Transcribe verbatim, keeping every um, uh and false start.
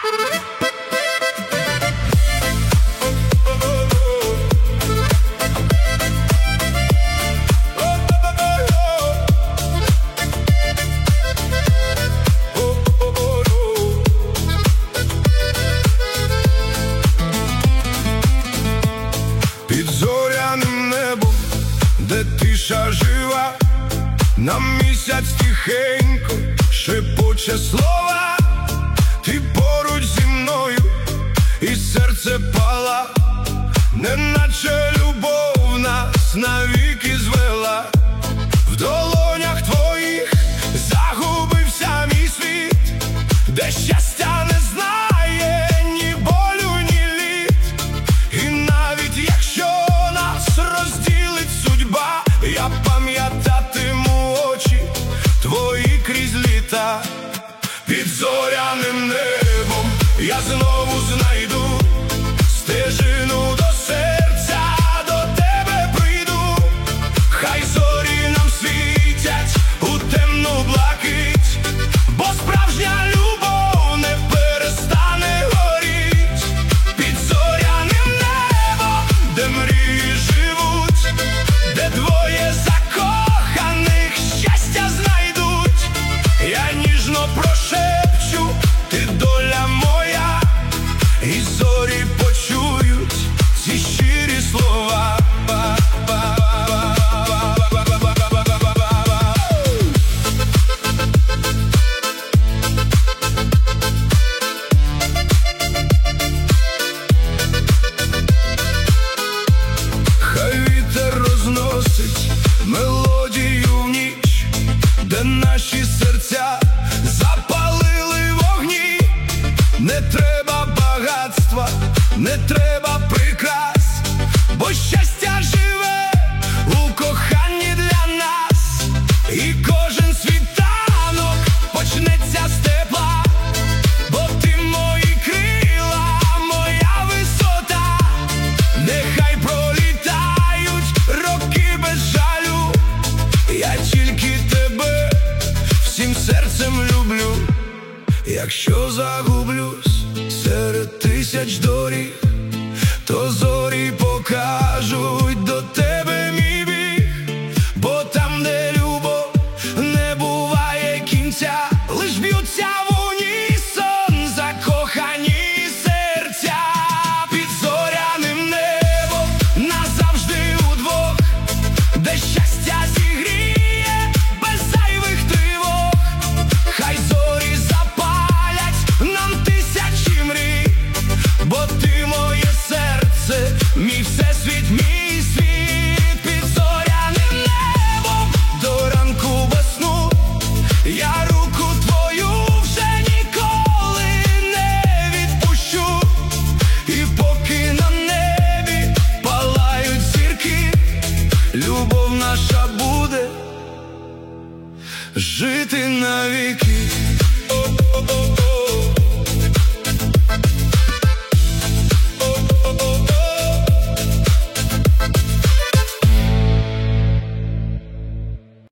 Під зоряним небом, де тиша жива, нам місяць тихенько шепоче слова. Ти поруч зі мною, і серце пала, неначе любов нас навіки звела. В долонях твоїх загубився мій світ, де щастя не знає ні болю, ні літ. І навіть якщо нас розділить судьба, я пам'ятатиму очі твої крізь літа. Під зоряним небом я знову знайду стежину до серця, до тебе прийду. Хай зорі нам світять у темну блакить, бо справжня любов не перестане горіть. Під зоряним небом, де мрії живуть, де двоє закоханих щастя знайдуть. Я ніжно прошепчу, ти доля моя, і зорі почують ці щирі слова. Хай вітер розносить мелодію в ніч, де наші серця запалили вогні. Не треба багатства, не треба прикрас, бо щастя живе у коханні для нас. І кожен світанок почнеться з тепла, бо ти мої крила, моя висота. Нехай пролітають роки без жалю, я тільки тебе всім серцем люблю. Якщо загублюсь серед тисяч доріг, то зорі покажуть до тебе.